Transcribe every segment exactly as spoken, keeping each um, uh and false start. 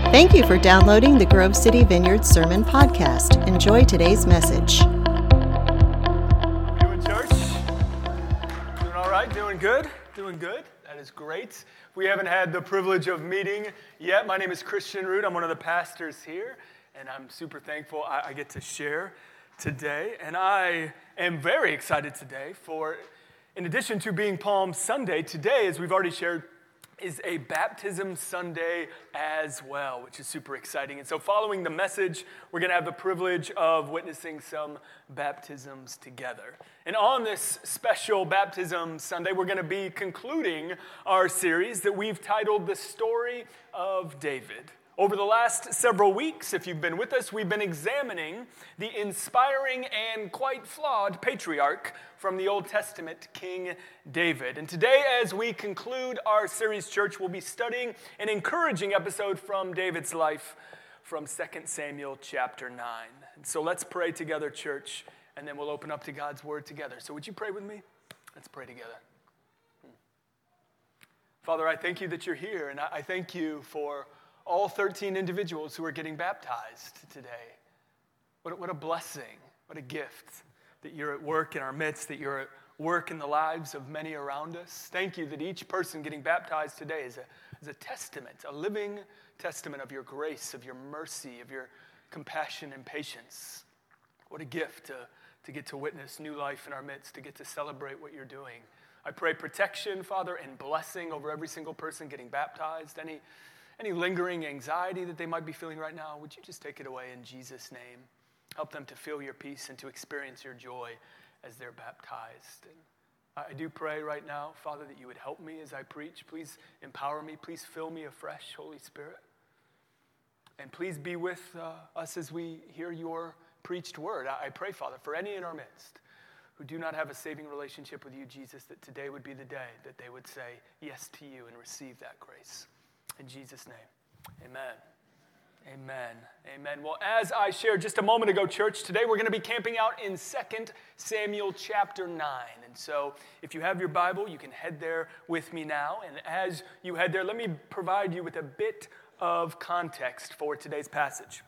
Thank you for downloading the Grove City Vineyard Sermon Podcast. Enjoy today's message. How we doing, church? Doing all right? Doing good? Doing good? That is great. We haven't had the privilege of meeting yet. My name is Christian Root. I'm one of the pastors here, and I'm super thankful I, I get to share today. And I am very excited today for, in addition to being Palm Sunday, today, as we've already shared, is a Baptism Sunday as well, which is super exciting. And so following the message, we're going to have the privilege of witnessing some baptisms together. And on this special Baptism Sunday, we're going to be concluding our series that we've titled The Story of David. Over the last several weeks, if you've been with us, we've been examining the inspiring and quite flawed patriarch from the Old Testament, King David. And today, as we conclude our series, church, we'll be studying an encouraging episode from David's life from Second Samuel chapter nine. And so let's pray together, church, and then we'll open up to God's word together. So would you pray with me? Let's pray together. Father, I thank you that you're here, and I thank you for all thirteen individuals who are getting baptized today. What, what a blessing, what a gift that you're at work in our midst, that you're at work in the lives of many around us. Thank you that each person getting baptized today is a, is a testament, a living testament of your grace, of your mercy, of your compassion and patience. What a gift to, to get to witness new life in our midst, to get to celebrate what you're doing. I pray protection, Father, and blessing over every single person getting baptized. Any Any lingering anxiety that they might be feeling right now, would you just take it away in Jesus' name? Help them to feel your peace and to experience your joy as they're baptized. And I do pray right now, Father, that you would help me as I preach. Please empower me. Please fill me afresh, Holy Spirit. And please be with uh, us as we hear your preached word. I pray, Father, for any in our midst who do not have a saving relationship with you, Jesus, that today would be the day that they would say yes to you and receive that grace. In Jesus' name, amen. Amen. Amen. Well, as I shared just a moment ago, church, today we're going to be camping out in Second Samuel chapter nine. And so if you have your Bible, you can head there with me now. And as you head there, let me provide you with a bit of context for today's passage.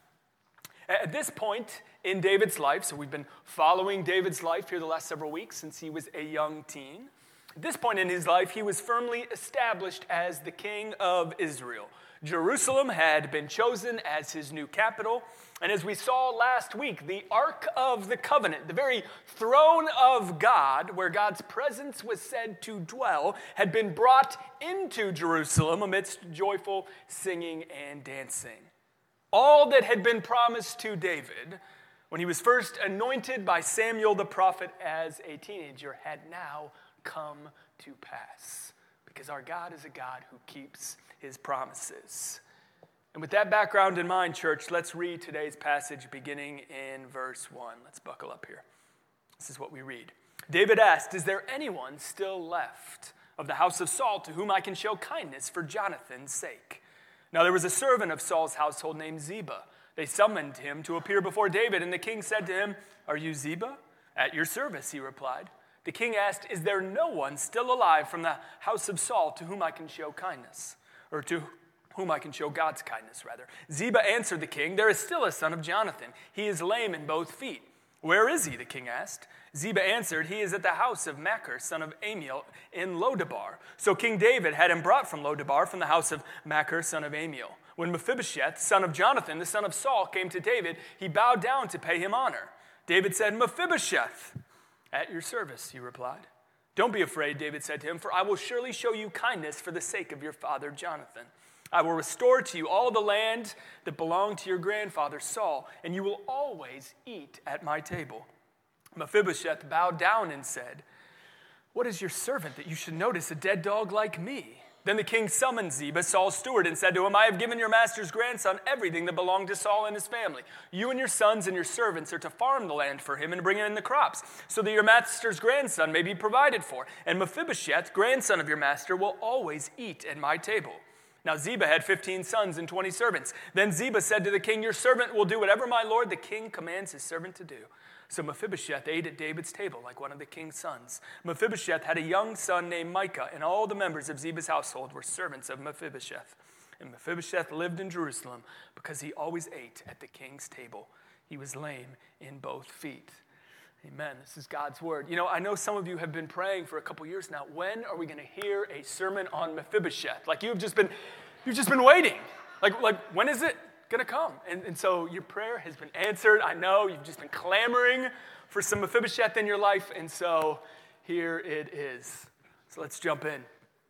At this point in David's life, so we've been following David's life here the last several weeks since he was a young teen. At this point in his life, he was firmly established as the king of Israel. Jerusalem had been chosen as his new capital. And as we saw last week, the Ark of the Covenant, the very throne of God, where God's presence was said to dwell, had been brought into Jerusalem amidst joyful singing and dancing. All that had been promised to David when he was first anointed by Samuel the prophet as a teenager had now come to pass, because our God is a God who keeps his promises. And with that background in mind, church, let's read today's passage beginning in verse one. Let's buckle up here. This is what we read. David asked, "Is there anyone still left of the house of Saul to whom I can show kindness for Jonathan's sake?" Now there was a servant of Saul's household named Ziba. They summoned him to appear before David, and the king said to him, "Are you Ziba?" "At your service," he replied. The king asked, "Is there no one still alive from the house of Saul to whom I can show kindness?" Or to whom I can show God's kindness, rather. Ziba answered the king, "There is still a son of Jonathan. He is lame in both feet." "Where is he?" the king asked. Ziba answered, "He is at the house of Machir, son of Amiel, in Lodabar." So King David had him brought from Lodabar, from the house of Machir, son of Amiel. When Mephibosheth, son of Jonathan, the son of Saul, came to David, he bowed down to pay him honor. David said, "Mephibosheth." "At your service," he replied. "Don't be afraid," David said to him, "for I will surely show you kindness for the sake of your father Jonathan. I will restore to you all the land that belonged to your grandfather Saul, and you will always eat at my table." Mephibosheth bowed down and said, "What is your servant that you should notice a dead dog like me?" Then the king summoned Ziba, Saul's steward, and said to him, "I have given your master's grandson everything that belonged to Saul and his family. You and your sons and your servants are to farm the land for him and bring in the crops, so that your master's grandson may be provided for. And Mephibosheth, grandson of your master, will always eat at my table." Now Ziba had fifteen sons and twenty servants. Then Ziba said to the king, "Your servant will do whatever my lord the king commands his servant to do." So Mephibosheth ate at David's table like one of the king's sons. Mephibosheth had a young son named Micah, and all the members of Ziba's household were servants of Mephibosheth. And Mephibosheth lived in Jerusalem because he always ate at the king's table. He was lame in both feet. Amen. This is God's word. You know, I know some of you have been praying for a couple years now. When are we going to hear a sermon on Mephibosheth? Like you've just been, you've just been waiting. Like, like when is it going to come? And, and so your prayer has been answered. I know you've just been clamoring for some Mephibosheth in your life. And so here it is. So let's jump in.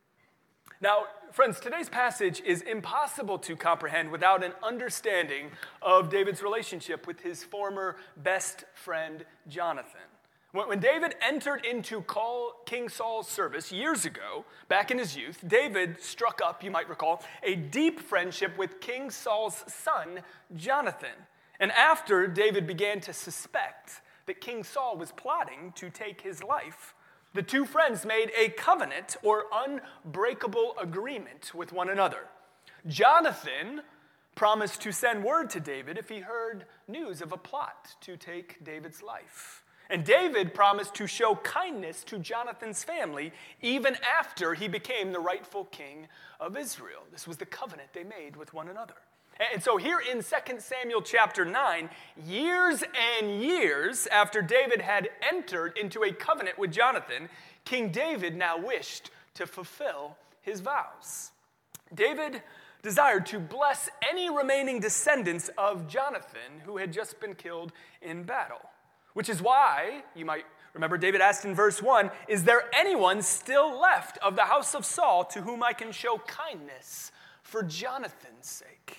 Now, friends, today's passage is impossible to comprehend without an understanding of David's relationship with his former best friend, Jonathan. When David entered into King Saul's service years ago, back in his youth, David struck up, you might recall, a deep friendship with King Saul's son, Jonathan. And after David began to suspect that King Saul was plotting to take his life, the two friends made a covenant or unbreakable agreement with one another. Jonathan promised to send word to David if he heard news of a plot to take David's life. And David promised to show kindness to Jonathan's family even after he became the rightful king of Israel. This was the covenant they made with one another. And so here in Second Samuel chapter nine, years and years after David had entered into a covenant with Jonathan, King David now wished to fulfill his vows. David desired to bless any remaining descendants of Jonathan who had just been killed in battle, which is why, you might remember David asked in verse one, is there anyone still left of the house of Saul to whom I can show kindness for Jonathan's sake?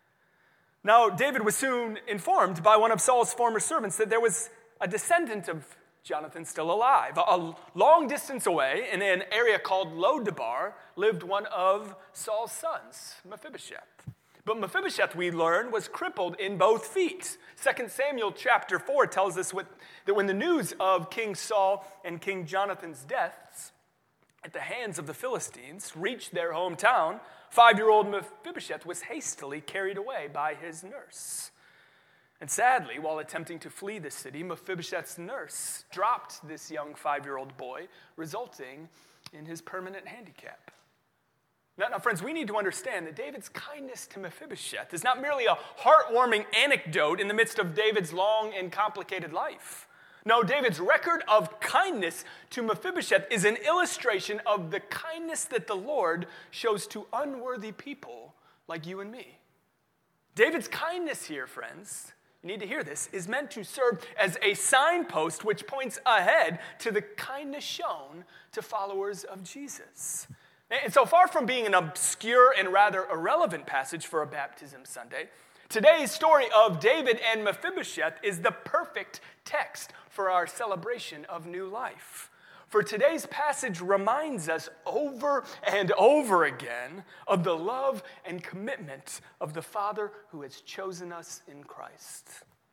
Now, David was soon informed by one of Saul's former servants that there was a descendant of Jonathan still alive. A long distance away, in an area called Lo-debar, lived one of Saul's sons, Mephibosheth. But Mephibosheth, we learn, was crippled in both feet. Second Samuel chapter four tells us what, that when the news of King Saul and King Jonathan's deaths at the hands of the Philistines reached their hometown, five-year-old Mephibosheth was hastily carried away by his nurse. And sadly, while attempting to flee the city, Mephibosheth's nurse dropped this young five-year-old boy, resulting in his permanent handicap. Now, now, friends, we need to understand that David's kindness to Mephibosheth is not merely a heartwarming anecdote in the midst of David's long and complicated life. No, David's record of kindness to Mephibosheth is an illustration of the kindness that the Lord shows to unworthy people like you and me. David's kindness here, friends, you need to hear this, is meant to serve as a signpost which points ahead to the kindness shown to followers of Jesus. And so far from being an obscure and rather irrelevant passage for a baptism Sunday, today's story of David and Mephibosheth is the perfect text for our celebration of new life. For today's passage reminds us over and over again of the love and commitment of the Father who has chosen us in Christ.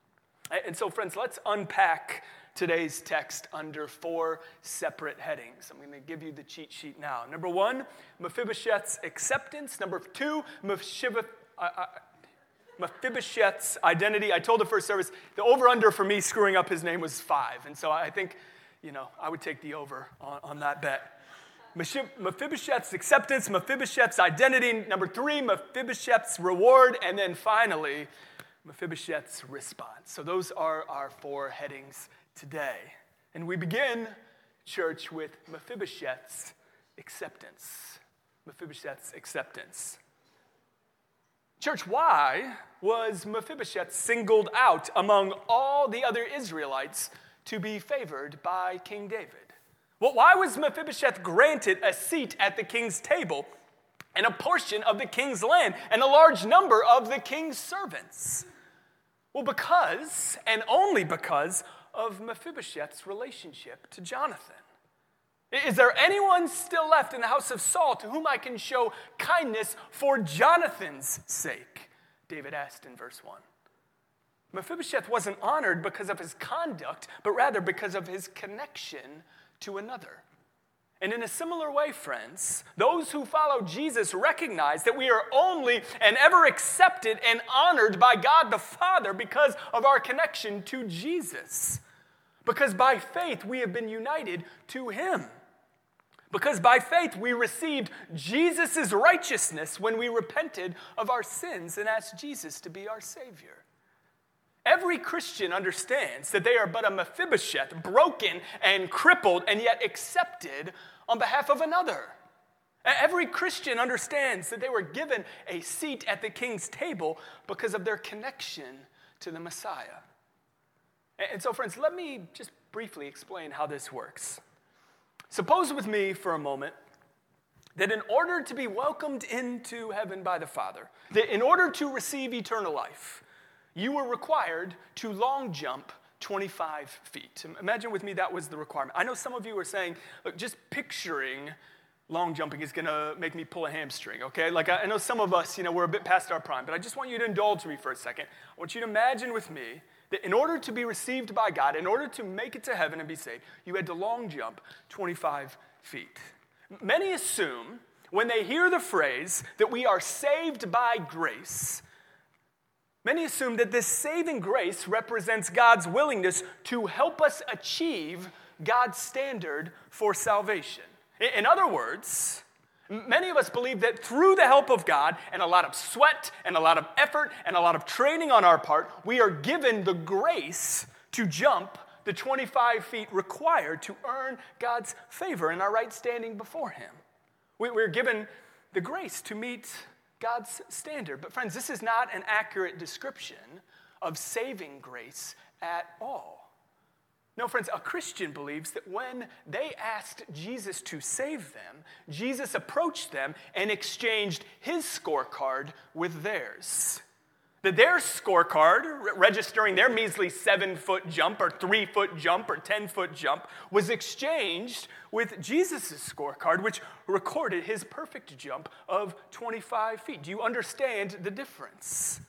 And so, friends, let's unpack today's text under four separate headings. I'm going to give you the cheat sheet now. Number one, Mephibosheth's acceptance. Number two, Mephibosheth. Uh, uh, Mephibosheth's identity. I told the first service, the over-under for me screwing up his name was five. And so I think, you know, I would take the over on, on that bet. Mephibosheth's acceptance, Mephibosheth's identity. Number three, Mephibosheth's reward. And then finally, Mephibosheth's response. So those are our four headings today. And we begin, church, with Mephibosheth's acceptance. Mephibosheth's acceptance. Church, why was Mephibosheth singled out among all the other Israelites to be favored by King David? Well, why was Mephibosheth granted a seat at the king's table and a portion of the king's land and a large number of the king's servants? Well, because, and only because, of Mephibosheth's relationship to Jonathan. Is there anyone still left in the house of Saul to whom I can show kindness for Jonathan's sake? David asked in verse one. Mephibosheth wasn't honored because of his conduct, but rather because of his connection to another. And in a similar way, friends, those who follow Jesus recognize that we are only and ever accepted and honored by God the Father because of our connection to Jesus. Because by faith we have been united to him. Because by faith we received Jesus' righteousness when we repented of our sins and asked Jesus to be our Savior. Every Christian understands that they are but a Mephibosheth, broken and crippled, and yet accepted on behalf of another. Every Christian understands that they were given a seat at the king's table because of their connection to the Messiah. And so, friends, let me just briefly explain how this works. Suppose with me for a moment that in order to be welcomed into heaven by the Father, that in order to receive eternal life, you were required to long jump twenty-five feet. Imagine with me that was the requirement. I know some of you are saying, look, just picturing long jumping is going to make me pull a hamstring, okay? Like, I know some of us, you know, we're a bit past our prime, but I just want you to indulge me for a second. I want you to imagine with me that in order to be received by God, in order to make it to heaven and be saved, you had to long jump twenty-five feet. Many assume when they hear the phrase that we are saved by grace, many assume that this saving grace represents God's willingness to help us achieve God's standard for salvation. In other words, many of us believe that through the help of God and a lot of sweat and a lot of effort and a lot of training on our part, we are given the grace to jump the twenty-five feet required to earn God's favor and our right standing before Him. We're given the grace to meet God's standard. But friends, this is not an accurate description of saving grace at all. No, friends, a Christian believes that when they asked Jesus to save them, Jesus approached them and exchanged his scorecard with theirs. That their scorecard, re- registering their measly seven-foot jump or three-foot jump or ten-foot jump, was exchanged with Jesus' scorecard, which recorded his perfect jump of twenty-five feet. Do you understand the difference?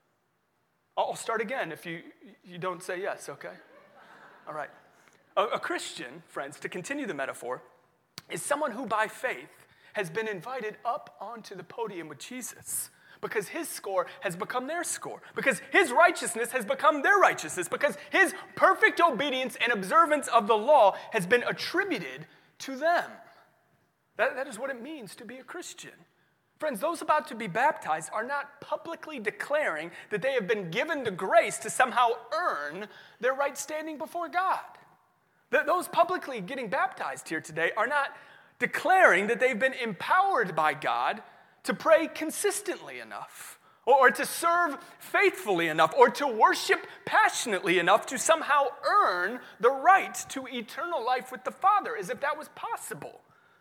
I'll start again if you, you don't say yes, okay? All right. A, a Christian, friends, to continue the metaphor, is someone who by faith has been invited up onto the podium with Jesus because his score has become their score, because his righteousness has become their righteousness, because his perfect obedience and observance of the law has been attributed to them. That, that is what it means to be a Christian. Friends, those about to be baptized are not publicly declaring that they have been given the grace to somehow earn their right standing before God. That those publicly getting baptized here today are not declaring that they've been empowered by God to pray consistently enough, or, or to serve faithfully enough, or to worship passionately enough to somehow earn the right to eternal life with the Father, as if that was possible.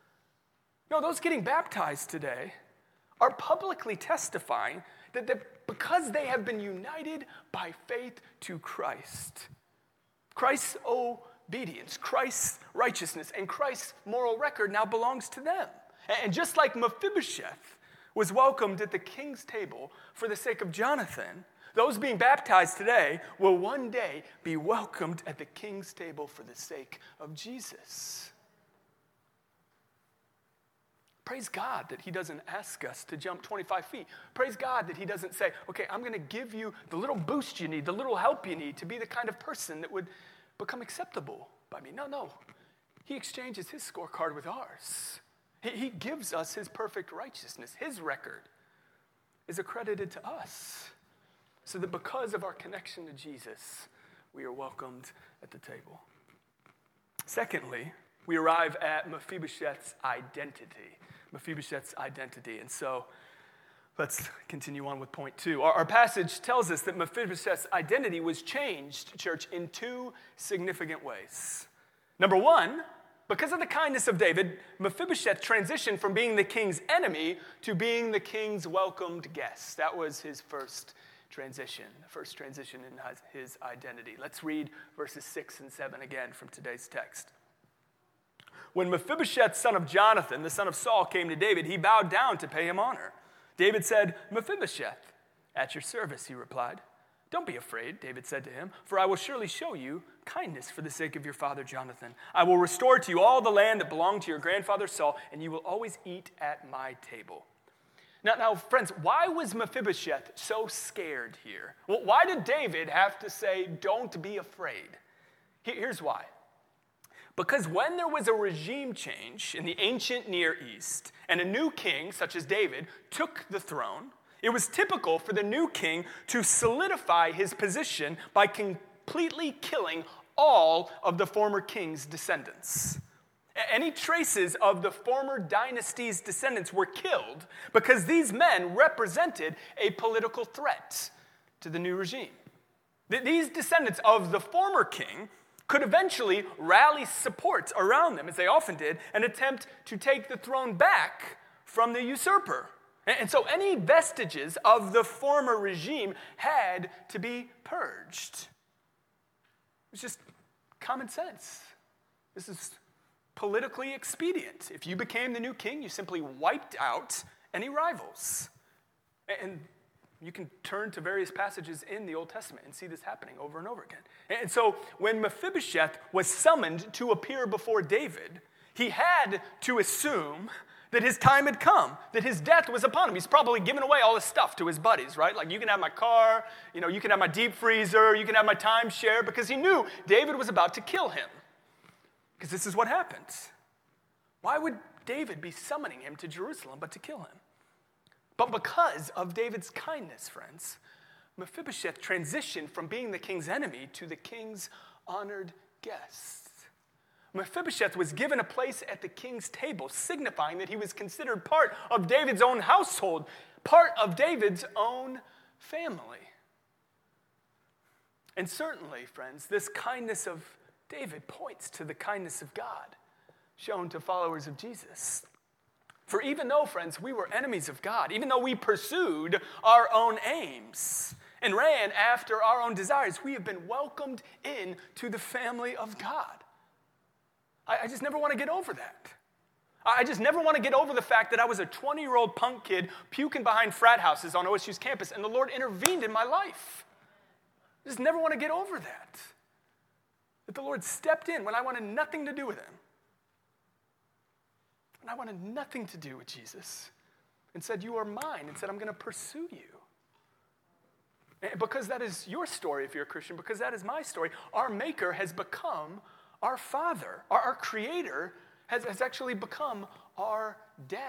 No, those getting baptized today are publicly testifying that, that because they have been united by faith to Christ, Christ's obedience, Christ's righteousness, and Christ's moral record now belongs to them. And just like Mephibosheth was welcomed at the king's table for the sake of Jonathan, those being baptized today will one day be welcomed at the king's table for the sake of Jesus. Praise God that he doesn't ask us to jump twenty-five feet. Praise God that he doesn't say, okay, I'm going to give you the little boost you need, the little help you need to be the kind of person that would become acceptable by me. No, no. He exchanges his scorecard with ours. He, he gives us his perfect righteousness. His record is accredited to us so that because of our connection to Jesus, we are welcomed at the table. Secondly, we arrive at Mephibosheth's identity. Mephibosheth's identity. And so let's continue on with point two. Our, our passage tells us that Mephibosheth's identity was changed, church, in two significant ways. Number one, because of the kindness of David, Mephibosheth transitioned from being the king's enemy to being the king's welcomed guest. That was his first transition, the first transition in his identity. Let's read verses six and seven again from today's text. When Mephibosheth, son of Jonathan, the son of Saul, came to David, he bowed down to pay him honor. David said, Mephibosheth, at your service, he replied. Don't be afraid, David said to him, for I will surely show you kindness for the sake of your father Jonathan. I will restore to you all the land that belonged to your grandfather Saul, and you will always eat at my table. Now, now, friends, why was Mephibosheth so scared here? Well, why did David have to say, don't be afraid? Here's why. Because when there was a regime change in the ancient Near East and a new king, such as David, took the throne, it was typical for the new king to solidify his position by completely killing all of the former king's descendants. Any traces of the former dynasty's descendants were killed because these men represented a political threat to the new regime. These descendants of the former king could eventually rally support around them, as they often did, and attempt to take the throne back from the usurper. And so any vestiges of the former regime had to be purged. It was just common sense. This is politically expedient. If you became the new king, you simply wiped out any rivals. And you can turn to various passages in the Old Testament and see this happening over and over again. And so when Mephibosheth was summoned to appear before David, he had to assume that his time had come, that his death was upon him. He's probably given away all his stuff to his buddies, right? Like, you can have my car, you know, you can have my deep freezer, you can have my timeshare, because he knew David was about to kill him. Because this is what happens. Why would David be summoning him to Jerusalem but to kill him? But because of David's kindness, friends, Mephibosheth transitioned from being the king's enemy to the king's honored guest. Mephibosheth was given a place at the king's table, signifying that he was considered part of David's own household, part of David's own family. And certainly, friends, this kindness of David points to the kindness of God shown to followers of Jesus. For even though, friends, we were enemies of God, even though we pursued our own aims and ran after our own desires, we have been welcomed in to the family of God. I, I just never want to get over that. I just never want to get over the fact that I was a twenty-year-old punk kid puking behind frat houses on O S U's campus, and the Lord intervened in my life. I just never want to get over that. That the Lord stepped in when I wanted nothing to do with him. And I wanted nothing to do with Jesus. And said, you are mine. And said, I'm going to pursue you. And because that is your story if you're a Christian. Because that is my story. Our Maker has become our Father. Our, our Creator has, has actually become our Dad.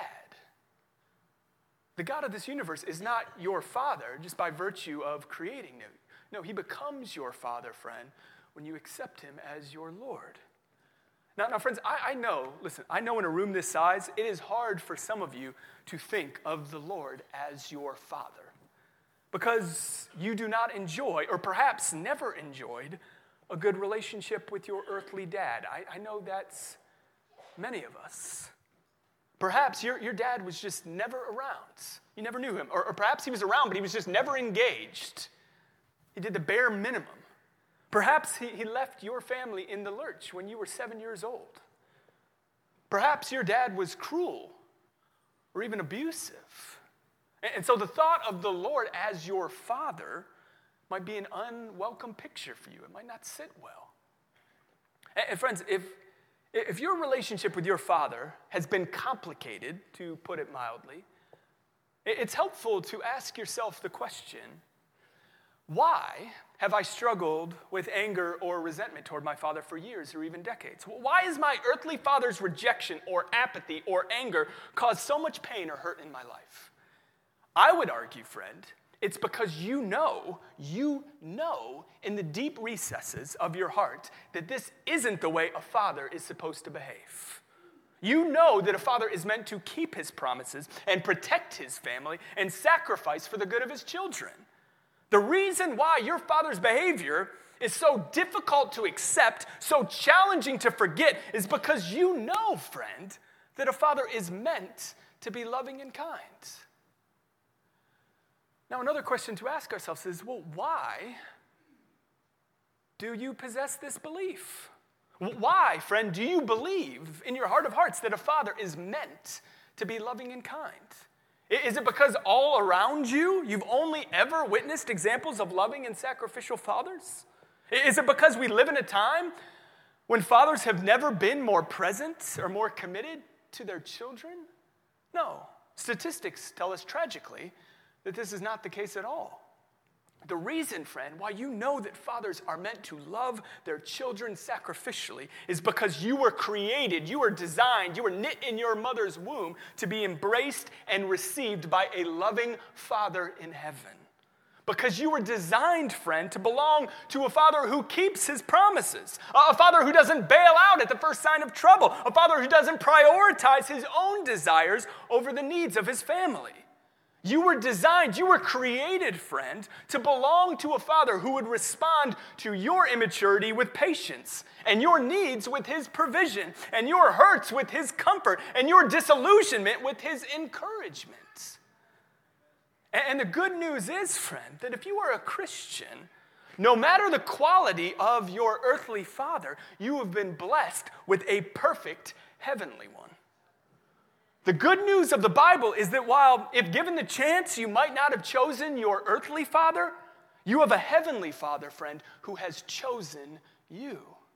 The God of this universe is not your Father just by virtue of creating you. No, he becomes your Father, friend, when you accept him as your Lord. Now, now friends, I, I know, listen, I know in a room this size, it is hard for some of you to think of the Lord as your Father because you do not enjoy, or perhaps never enjoyed, a good relationship with your earthly dad. I, I know that's many of us. Perhaps your, your dad was just never around. You never knew him. Or, or perhaps he was around, but he was just never engaged. He did the bare minimum. Perhaps he, he left your family in the lurch when you were seven years old. Perhaps your dad was cruel or even abusive. And, and so the thought of the Lord as your Father might be an unwelcome picture for you. It might not sit well. And, and friends, if, if your relationship with your father has been complicated, to put it mildly, it, it's helpful to ask yourself the question, why have I struggled with anger or resentment toward my father for years or even decades? Why is my earthly father's rejection or apathy or anger caused so much pain or hurt in my life? I would argue, friend, it's because you know, you know in the deep recesses of your heart that this isn't the way a father is supposed to behave. You know that a father is meant to keep his promises and protect his family and sacrifice for the good of his children. The reason why your father's behavior is so difficult to accept, so challenging to forget, is because you know, friend, that a father is meant to be loving and kind. Now, another question to ask ourselves is, well, why do you possess this belief? Why, friend, do you believe in your heart of hearts that a father is meant to be loving and kind? Is it because all around you, you've only ever witnessed examples of loving and sacrificial fathers? Is it because we live in a time when fathers have never been more present or more committed to their children? No. Statistics tell us tragically that this is not the case at all. The reason, friend, why you know that fathers are meant to love their children sacrificially is because you were created, you were designed, you were knit in your mother's womb to be embraced and received by a loving Father in heaven. Because you were designed, friend, to belong to a Father who keeps his promises, a Father who doesn't bail out at the first sign of trouble, a Father who doesn't prioritize his own desires over the needs of his family. You were designed, you were created, friend, to belong to a Father who would respond to your immaturity with patience, and your needs with his provision, and your hurts with his comfort, and your disillusionment with his encouragement. And the good news is, friend, that if you are a Christian, no matter the quality of your earthly father, you have been blessed with a perfect heavenly one. The good news of the Bible is that while, if given the chance, you might not have chosen your earthly father, you have a heavenly Father, friend, who has chosen you.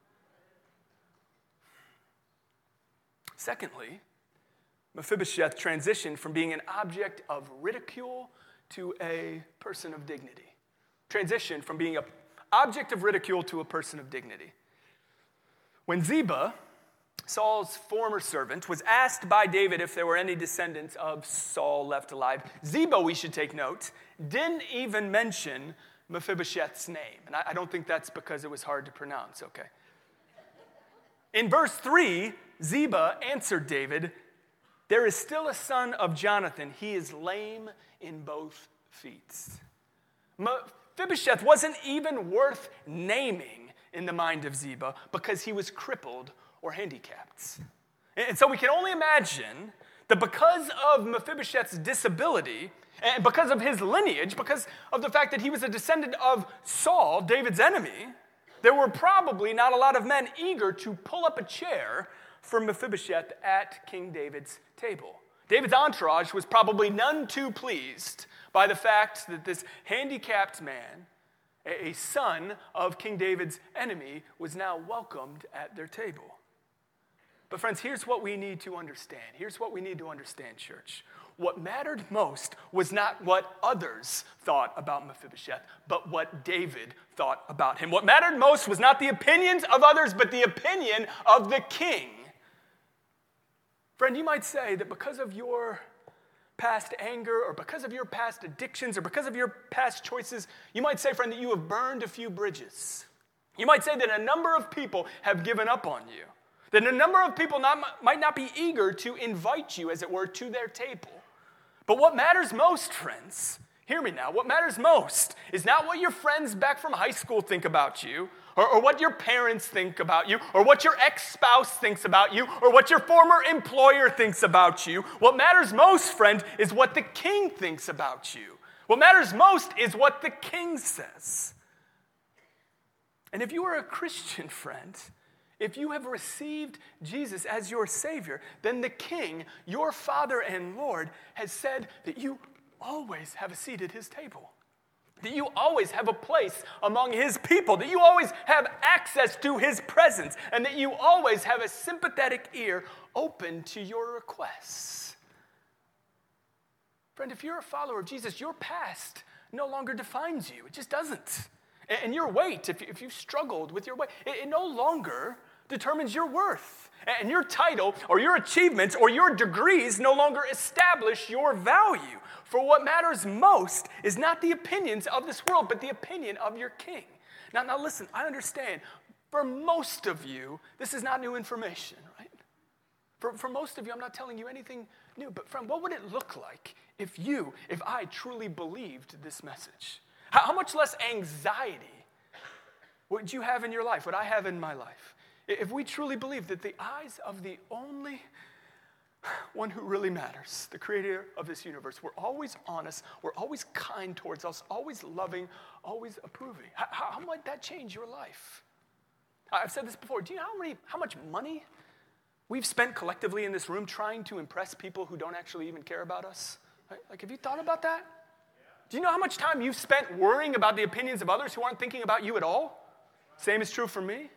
Secondly, Mephibosheth transitioned from being an object of ridicule to a person of dignity. Transitioned from being an object of ridicule to a person of dignity. When Ziba, Saul's former servant, was asked by David if there were any descendants of Saul left alive, Ziba, we should take note, didn't even mention Mephibosheth's name. And I don't think that's because it was hard to pronounce, okay? In verse three, Ziba answered David, "There is still a son of Jonathan. He is lame in both feet." Mephibosheth wasn't even worth naming in the mind of Ziba because he was crippled or handicapped. And so we can only imagine that because of Mephibosheth's disability, and because of his lineage, because of the fact that he was a descendant of Saul, David's enemy, there were probably not a lot of men eager to pull up a chair for Mephibosheth at King David's table. David's entourage was probably none too pleased by the fact that this handicapped man, a son of King David's enemy, was now welcomed at their table. But friends, here's what we need to understand. Here's what we need to understand, church. What mattered most was not what others thought about Mephibosheth, but what David thought about him. What mattered most was not the opinions of others, but the opinion of the king. Friend, you might say that because of your past anger, or because of your past addictions, or because of your past choices, you might say, friend, that you have burned a few bridges. You might say that a number of people have given up on you. That a number of people not, might not be eager to invite you, as it were, to their table. But what matters most, friends, hear me now, what matters most is not what your friends back from high school think about you, or, or what your parents think about you, or what your ex-spouse thinks about you, or what your former employer thinks about you. What matters most, friend, is what the king thinks about you. What matters most is what the king says. And if you are a Christian, friend, if you have received Jesus as your Savior, then the King, your Father and Lord, has said that you always have a seat at his table, that you always have a place among his people, that you always have access to his presence, and that you always have a sympathetic ear open to your requests. Friend, if you're a follower of Jesus, your past no longer defines you. It just doesn't. And your weight, if, if you've struggled with your weight, it, it no longer determines your worth. And your title or your achievements or your degrees no longer establish your value. For what matters most is not the opinions of this world, but the opinion of your king. Now, now listen, I understand. For most of you, this is not new information, right? For, for most of you, I'm not telling you anything new. But friend, what would it look like if you, if I truly believed this message? How much less anxiety would you have in your life, would I have in my life, if we truly believe that the eyes of the only one who really matters, the creator of this universe, were always on us, were always kind towards us, always loving, always approving? How, how might that change your life? I've said this before. Do you know how many, how much money we've spent collectively in this room trying to impress people who don't actually even care about us? Right? Like, have you thought about that? Do you know how much time you've spent worrying about the opinions of others who aren't thinking about you at all? Same is true for me.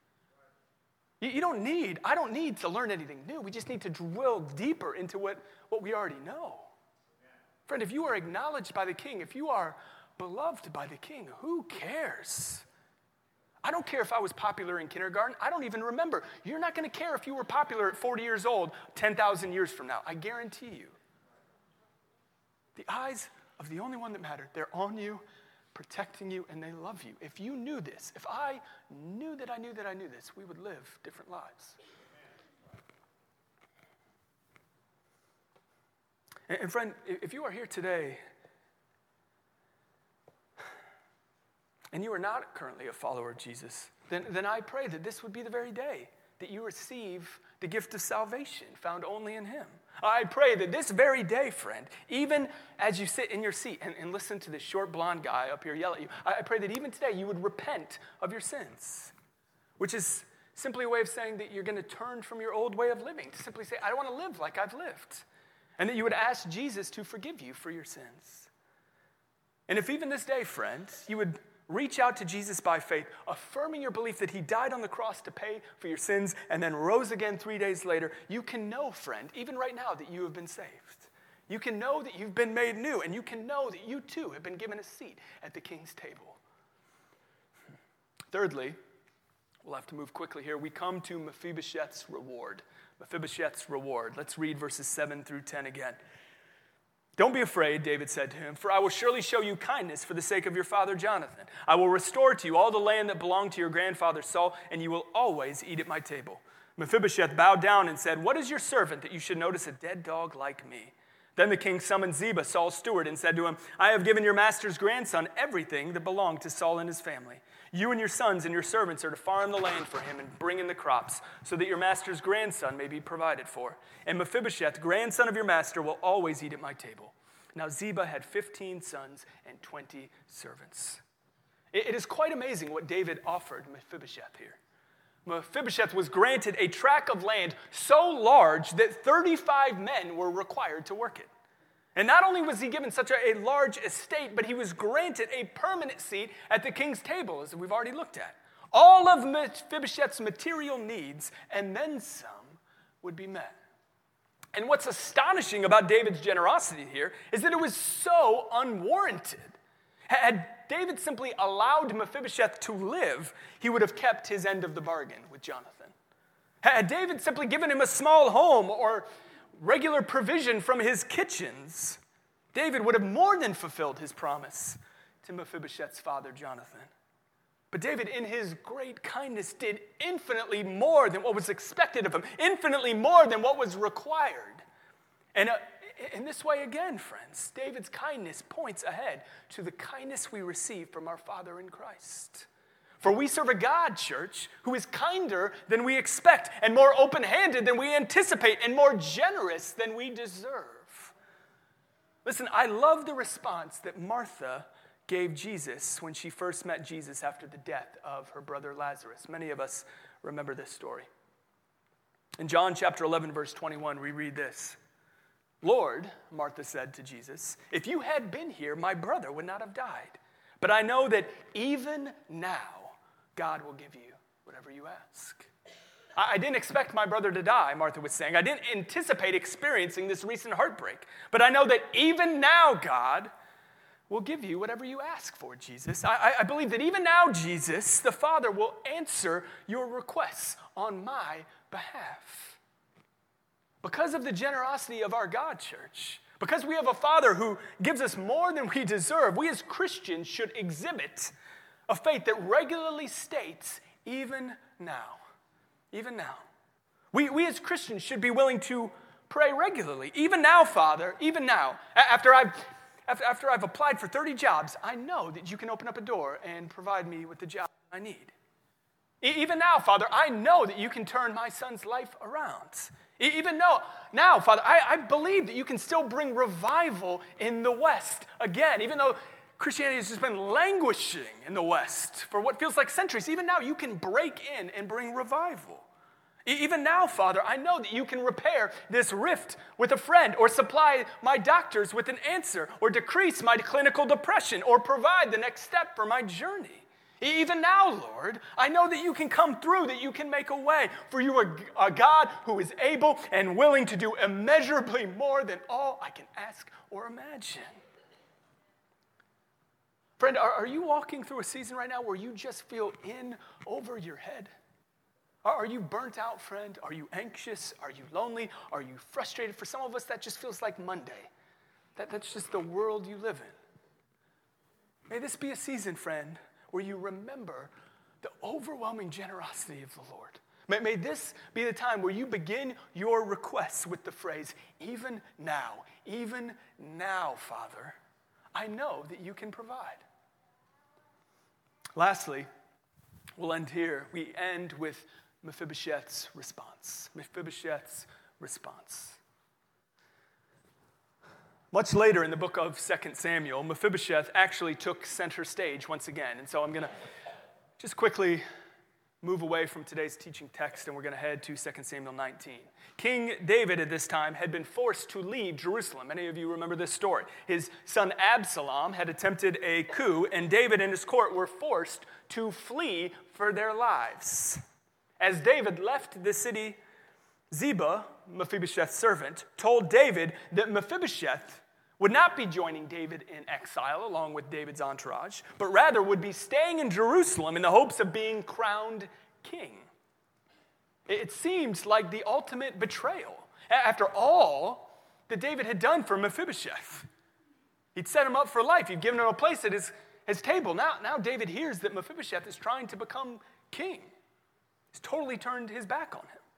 You, you don't need, I don't need to learn anything new. We just need to drill deeper into what, what we already know. Friend, if you are acknowledged by the king, if you are beloved by the King. Who cares? I don't care if I was popular in kindergarten. I don't even remember. You're not going to care if you were popular at forty years old, ten thousand years from now. I guarantee you. The eyes of the only one that mattered, they're on you, protecting you, and they love you. If you knew this, if I knew that I knew that I knew this, we would live different lives. And, and friend, if you are here today and you are not currently a follower of Jesus, then, then I pray that this would be the very day that you receive the gift of salvation found only in him. I pray that this very day, friend, even as you sit in your seat and, and listen to this short blonde guy up here yell at you, I, I pray that even today you would repent of your sins, which is simply a way of saying that you're going to turn from your old way of living, to simply say, I don't want to live like I've lived, and that you would ask Jesus to forgive you for your sins. And if even this day, friend, you would reach out to Jesus by faith, affirming your belief that he died on the cross to pay for your sins and then rose again three days later, you can know, friend, even right now, that you have been saved. You can know that you've been made new, and you can know that you too have been given a seat at the King's table. Thirdly, we'll have to move quickly here. We come to Mephibosheth's reward. Mephibosheth's reward. Let's read verses seven through ten again. Don't be afraid, David said to him, for I will surely show you kindness for the sake of your father Jonathan. I will restore to you all the land that belonged to your grandfather Saul, and you will always eat at my table. Mephibosheth bowed down and said, what is your servant that you should notice a dead dog like me? Then the king summoned Ziba, Saul's steward, and said to him, I have given your master's grandson everything that belonged to Saul and his family. You and your sons and your servants are to farm the land for him and bring in the crops, so that your master's grandson may be provided for. And Mephibosheth, grandson of your master, will always eat at my table. Now Ziba had fifteen sons and twenty servants. It is quite amazing what David offered Mephibosheth here. Mephibosheth was granted a tract of land so large that thirty-five men were required to work it. And not only was he given such a, a large estate, but he was granted a permanent seat at the king's table, as we've already looked at. All of Mephibosheth's material needs, and then some, would be met. And what's astonishing about David's generosity here is that it was so unwarranted. Had David simply allowed Mephibosheth to live, he would have kept his end of the bargain with Jonathan. Had David simply given him a small home or regular provision from his kitchens, David would have more than fulfilled his promise to Mephibosheth's father, Jonathan. But David, in his great kindness, did infinitely more than what was expected of him, infinitely more than what was required. And uh, in this way, again, friends, David's kindness points ahead to the kindness we receive from our Father in Christ. For we serve a God, church, who is kinder than we expect, and more open-handed than we anticipate, and more generous than we deserve. Listen, I love the response that Martha gave Jesus when she first met Jesus after the death of her brother Lazarus. Many of us remember this story. In John chapter eleven, verse twenty-one, we read this. Lord, Martha said to Jesus, if you had been here, my brother would not have died. But I know that even now, God will give you whatever you ask. I didn't expect my brother to die, Martha was saying. I didn't anticipate experiencing this recent heartbreak. But I know that even now, God will give you whatever you ask for, Jesus. I, I believe that even now, Jesus, the Father, will answer your requests on my behalf. Because of the generosity of our God, church, because we have a Father who gives us more than we deserve, we as Christians should exhibit a faith that regularly states, even now. Even now. We, we as Christians should be willing to pray regularly. Even now, Father, even now. After I've, after, after I've applied for thirty jobs, I know that you can open up a door and provide me with the job I need. Even now, Father, I know that you can turn my son's life around. Even though, now, Father, I, I believe that you can still bring revival in the West again, even though Christianity has just been languishing in the West for what feels like centuries. Even now, you can break in and bring revival. Even now, Father, I know that you can repair this rift with a friend or supply my doctors with an answer or decrease my clinical depression or provide the next step for my journey. Even now, Lord, I know that you can come through, that you can make a way, for you are a God who is able and willing to do immeasurably more than all I can ask or imagine. Friend, are, are you walking through a season right now where you just feel in over your head? Are, are you burnt out, friend? Are you anxious? Are you lonely? Are you frustrated? For some of us, that just feels like Monday. That, that's just the world you live in. May this be a season, friend, where you remember the overwhelming generosity of the Lord. May, may this be the time where you begin your requests with the phrase, even now, even now, Father, I know that you can provide. Lastly, we'll end here. We end with Mephibosheth's response. Mephibosheth's response. Much later in the book of Second Samuel, Mephibosheth actually took center stage once again. And so I'm going to just quickly move away from today's teaching text, and we're going to head to Second Samuel nineteen. King David at this time had been forced to leave Jerusalem. Many of you remember this story. His son Absalom had attempted a coup, and David and his court were forced to flee for their lives. As David left the city, Ziba, Mephibosheth's servant, told David that Mephibosheth would not be joining David in exile along with David's entourage, but rather would be staying in Jerusalem in the hopes of being crowned king. It seemed like the ultimate betrayal. After all that David had done for Mephibosheth, he'd set him up for life. He'd given him a place at his, his table. Now, now David hears that Mephibosheth is trying to become king. He's totally turned his back on him.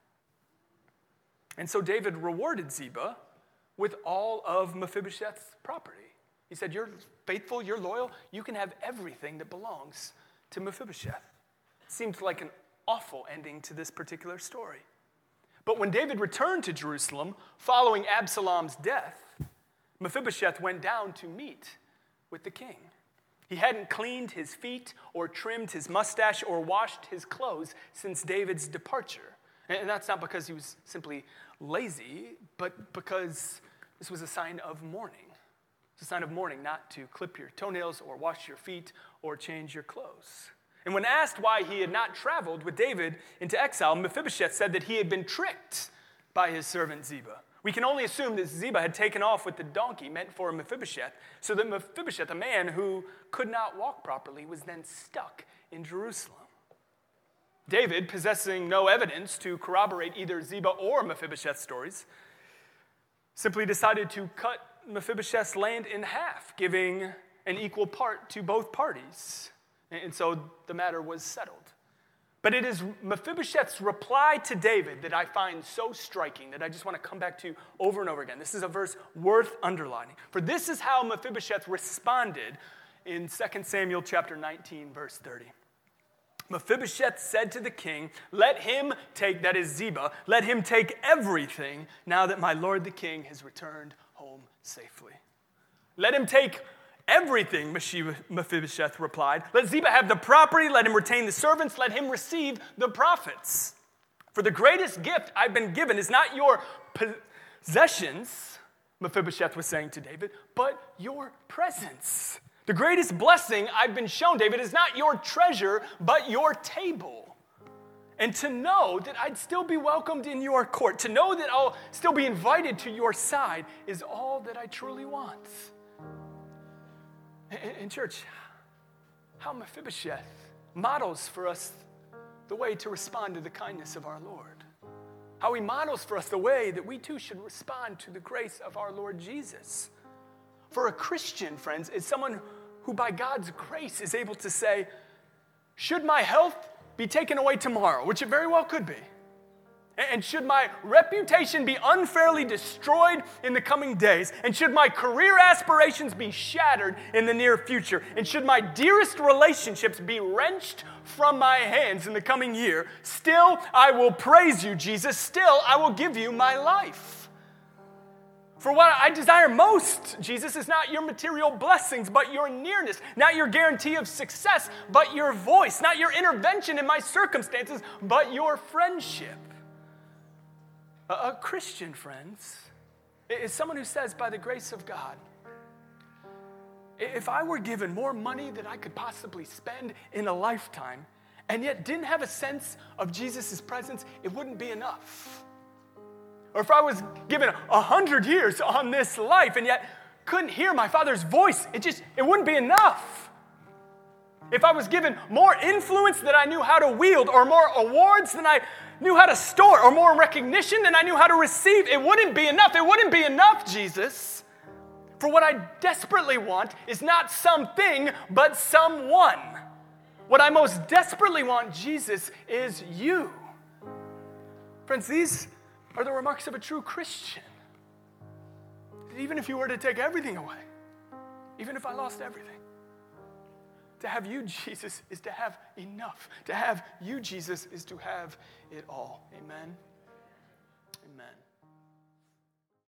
And so David rewarded Ziba with all of Mephibosheth's property. He said, you're faithful, you're loyal, you can have everything that belongs to Mephibosheth. It seems like an awful ending to this particular story. But when David returned to Jerusalem following Absalom's death, Mephibosheth went down to meet with the king. He hadn't cleaned his feet or trimmed his mustache or washed his clothes since David's departure. And that's not because he was simply lazy, but because this was a sign of mourning. It's a sign of mourning not to clip your toenails or wash your feet or change your clothes. And when asked why he had not traveled with David into exile, Mephibosheth said that he had been tricked by his servant Ziba. We can only assume that Ziba had taken off with the donkey meant for Mephibosheth, so that Mephibosheth, a man who could not walk properly, was then stuck in Jerusalem. David, possessing no evidence to corroborate either Ziba or Mephibosheth's stories, simply decided to cut Mephibosheth's land in half, giving an equal part to both parties. And so the matter was settled. But it is Mephibosheth's reply to David that I find so striking that I just want to come back to over and over again. This is a verse worth underlining. For this is how Mephibosheth responded in Second Samuel chapter nineteen, verse thirty. Mephibosheth said to the king, let him take, that is Ziba, let him take everything now that my lord the king has returned home safely. Let him take everything, Mephibosheth replied. Let Ziba have the property, let him retain the servants, let him receive the profits. For the greatest gift I've been given is not your possessions, Mephibosheth was saying to David, but your presence. The greatest blessing I've been shown, David, is not your treasure, but your table. And to know that I'd still be welcomed in your court, to know that I'll still be invited to your side is all that I truly want. In church, how Mephibosheth models for us the way to respond to the kindness of our Lord. How he models for us the way that we too should respond to the grace of our Lord Jesus. For a Christian, friends, is someone who by God's grace is able to say, should my health be taken away tomorrow, which it very well could be, and should my reputation be unfairly destroyed in the coming days, and should my career aspirations be shattered in the near future, and should my dearest relationships be wrenched from my hands in the coming year, still I will praise you, Jesus. Still I will give you my life. For what I desire most, Jesus, is not your material blessings, but your nearness. Not your guarantee of success, but your voice. Not your intervention in my circumstances, but your friendship. A, a Christian, friends, is someone who says, by the grace of God, if I were given more money than I could possibly spend in a lifetime, and yet didn't have a sense of Jesus' presence, it wouldn't be enough. Or if I was given a hundred years on this life and yet couldn't hear my Father's voice, it just, it wouldn't be enough. If I was given more influence than I knew how to wield, or more awards than I knew how to store, or more recognition than I knew how to receive, it wouldn't be enough. It wouldn't be enough, Jesus. For what I desperately want is not something, but someone. What I most desperately want, Jesus, is you. Friends, these are the remarks of a true Christian. Even if you were to take everything away, even if I lost everything, to have you, Jesus, is to have enough. To have you, Jesus, is to have it all. Amen. Amen.